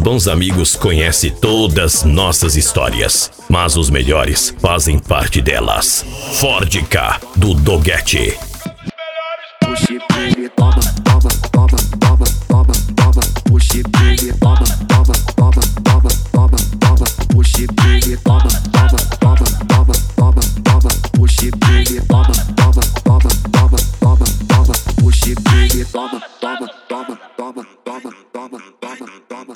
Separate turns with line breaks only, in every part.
bons amigos conhecem todas nossas histórias, mas os melhores fazem parte delas. Ford K, do Doguete.
Puxe ele, toma, toma, toma, toma, toma, toma. Puxe ele, toma, toma, toma, toma, toma, toma. Puxe ele, toma, toma, toma, toma, toma, toma. Puxe ele, toma, toma, toma, toma, toma, toma. Puxe ele, toma, toma, toma, toma, toma, toma, toma, toma,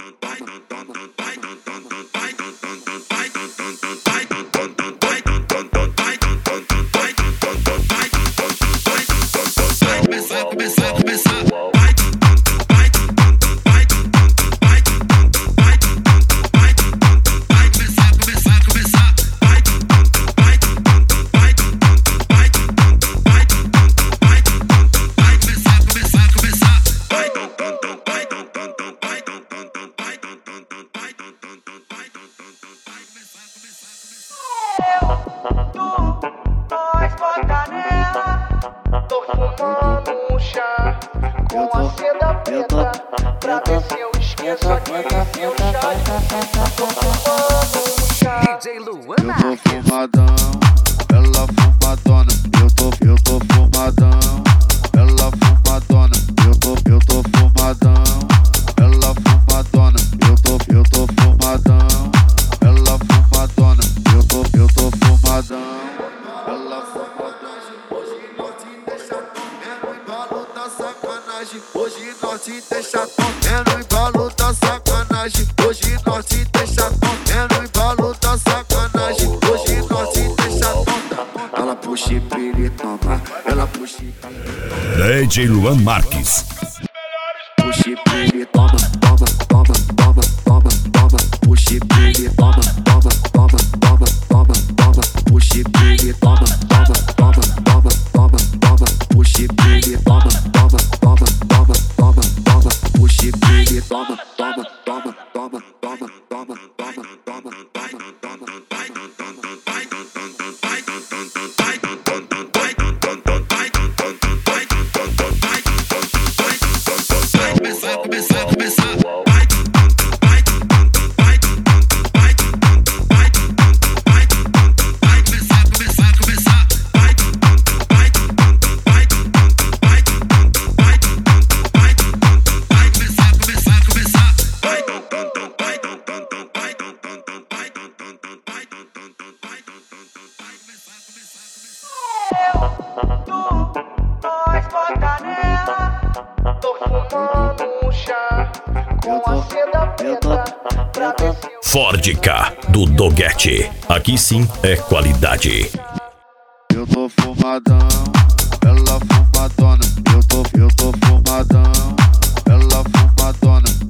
Tô fumando um chá com a seda preta pra ver se eu esqueço aquele meu chá. Tô fumando um chá.
DJ Luan
Eu tô fumadão, ela fumadona. Eu tô fumadão, ela fumadona. Eu tô fumadão, ela fumadona. Eu tô fumadão, ela fumadona. Eu tô fumadão, ela fumadona. Hoje nós te deixa comendo embalo da sacanagem. Hoje nós te deixa comendo embalo da sacanagem. Hoje nós te deixa tonta.
Ela puxa e ele toma, ela puxa e
DJ Luan Marques.
puxa e ele toma, toma, toma, toma, toma, toma. Puxa e ele toma, toma, toma, toma, toma, toma. Puxa e ele toma, toma, toma, toma, toma, toma. Puxa e ele toma, toma, toma, toma, toma, toma. Puxa e ele toma, toma, toma, toma, toma, toma, toma, toma,
Tô fumando um chá com a seda preta pra ver se eu
Ford K, do Doguete. Aqui sim é qualidade.
Eu tô fumadão, ela fumadona. Eu tô fumadão, ela fumadona.